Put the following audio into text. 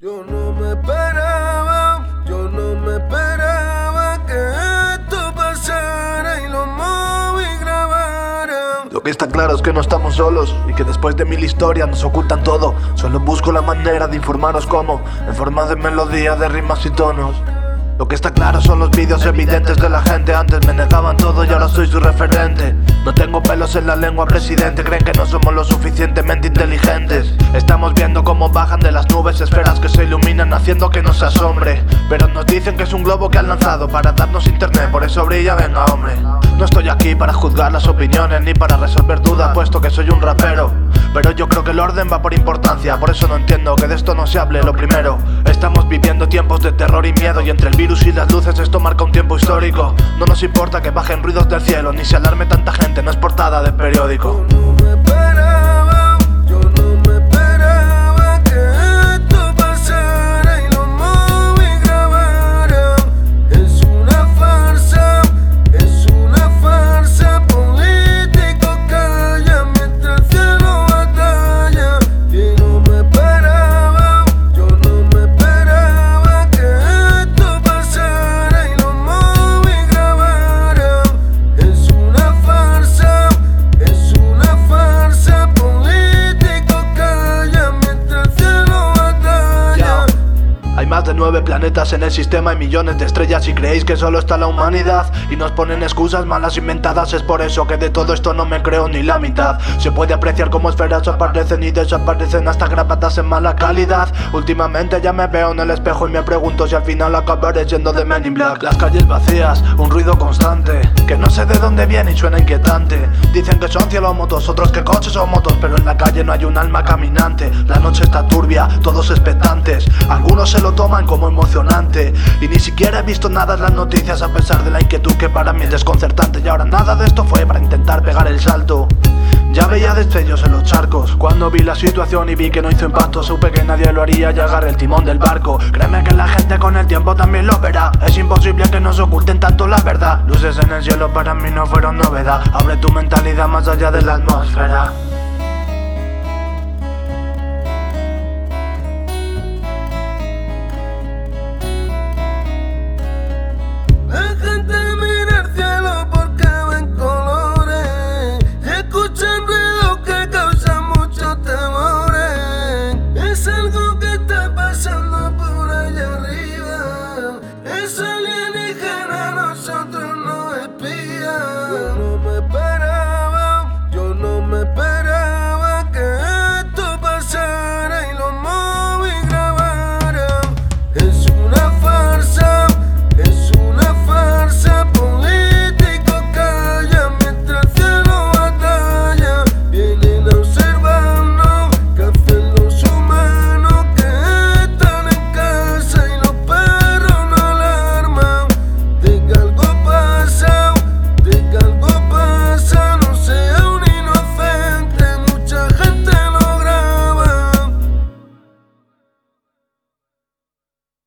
Yo no me esperaba que esto pasara y lo móvil grabara. Lo que está claro es que no estamos solos y que después de 1000 historias nos ocultan todo. Solo busco la manera de informaros cómo, en forma de melodía, de rimas y tonos. Lo que está claro son los vídeos evidentes de la gente. Antes me negaban todo y ahora soy su referente. No tengo pelos en la lengua, presidente. Creen que no somos lo suficientemente inteligentes. Estamos viendo cómo bajan de las nubes esferas que se iluminan haciendo que nos asombre. Pero nos dicen que es un globo que han lanzado para darnos internet, por eso brilla, venga hombre. No estoy aquí para juzgar las opiniones ni para resolver dudas, puesto que soy un rapero. Pero yo creo que el orden va por importancia, por eso no entiendo que de esto no se hable. Lo primero, estamos viviendo tiempos de terror y miedo, y entre el virus y las luces esto marca un tiempo histórico. No nos importa que bajen ruidos del cielo, ni se alarme tanta gente, no es portada de periódico. Yo no me esperaba que esto pasara y lo móvil grabara. Es una farsa, político calla mientras el cielo batalla. Y no me esperaba, yo no me esperaba que esto pasara y lo móvil grabara. Es una farsa, político calla mientras el cielo batalla. Hay más de 9 planetas en el sistema y millones de estrellas, y creéis que solo está la humanidad y nos ponen excusas malas inventadas. Es por eso que de todo esto no me creo ni la mitad. Se puede apreciar cómo esferas aparecen y desaparecen hasta grabadas en mala calidad. Últimamente ya me veo en el espejo y me pregunto si al final acabaré yendo de Men in Black. Las calles vacías, un ruido constante que no sé de dónde viene y suena inquietante. Dicen que son cielos motos, otros que coches o motos, pero en la calle no hay un alma caminante. La noche está turbia, todos expectantes, algunos se lo toman como emocionante. Y ni siquiera he visto nada en las noticias, a pesar de la inquietud que para mí es desconcertante. Y ahora nada de esto fue para intentar pegar el salto. Ya veía destellos en los charcos. Cuando vi la situación y vi que no hizo impacto, supe que nadie lo haría y agarré el timón del barco. Créeme que la gente con el tiempo también lo verá. Es imposible que nos oculten tanto la verdad. Luces en el cielo para mí no fueron novedad. Abre tu mentalidad más allá de la atmósfera.